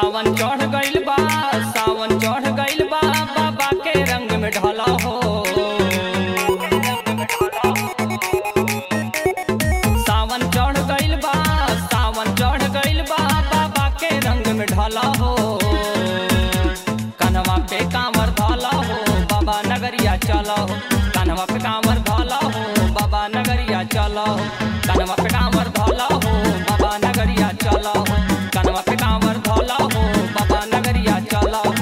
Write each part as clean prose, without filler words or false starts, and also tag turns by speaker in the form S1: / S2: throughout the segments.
S1: सावन चढ़ गइल बा, सावन चढ़ गइल बा, बाबा के रंग में ढला हो। सावन चढ़ गइल बा, सावन चढ़ गइल बा, बाबा के रंग में ढला हो। कन्हवा पे कांवर धला हो, बाबा नगरिया चला हो। कन्हवा पे कांवर धला हो, बाबा नगरिया चला हो। कन्हवा पे कांवर धला हो, बाबा नगरिया चला हो। कन्हवा पे कांवर धला हो, बाबा नगरिया चला हो।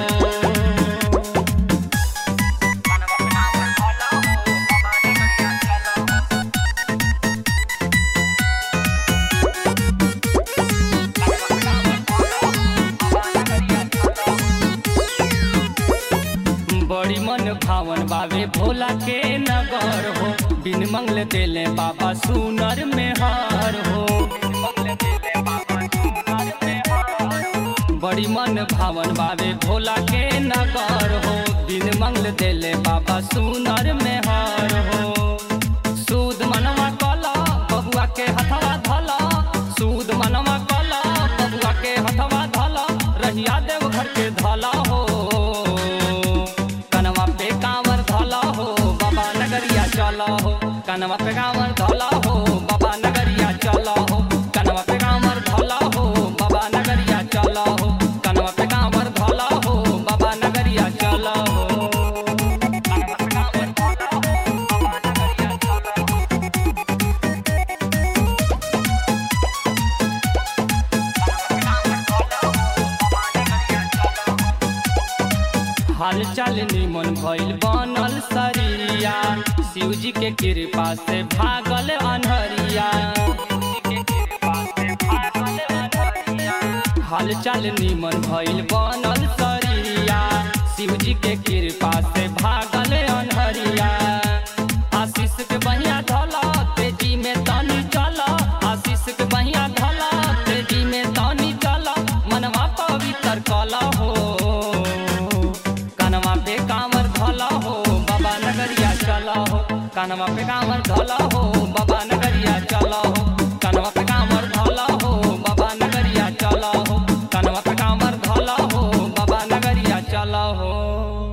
S1: बड़ी मन भावन बाबे भोला के नगर हो। बिन मंगल देले बाबा सुनर में हार हो। बड़ी मन भावन बाबे भोला के नगर हो। बिन मंगल देले बाबा सुनर में हार हो। सूद मनवा कला बबुआ के हथवा धला, सूद मनवा कला बबुआ के हथवा धला, रहिया देव घर के धला हो। कन्हवा पे कांवर धला हो, बाबा नगरिया चला हो। कन्हवा पे कांवर धला हो, बाबा नगरिया चला हो। कन्हवा पे कांवर धला हो, बाबा नगरिया चला हो। कन्हवा पे कांवर धला हो, बाबा नगरिया चला हो। हाल चाल निमन भइल बनल सरिया, शिव जी के कृपा से भागल अन्हरिया। हाल चाल निमन भइल बनल सरिया, शिव जी के कृपा से भागल अन्हरिया। आशीष के बहिया धला, तेजी में तनी चला। आशीष के बहिया धला, तेजी में तनी चला, मनवा पवित्र कला हो। कन्हवा पे कांवर धला हो, बाबा नगरिया चला हो। कन्हवा पे कांवर धला हो, बाबा नगरिया चला हो। कन्हवा पे कांवर धला हो, बाबा नगरिया चला हो। कन्हवा पे कांवर धला हो, बाबा नगरिया चला हो।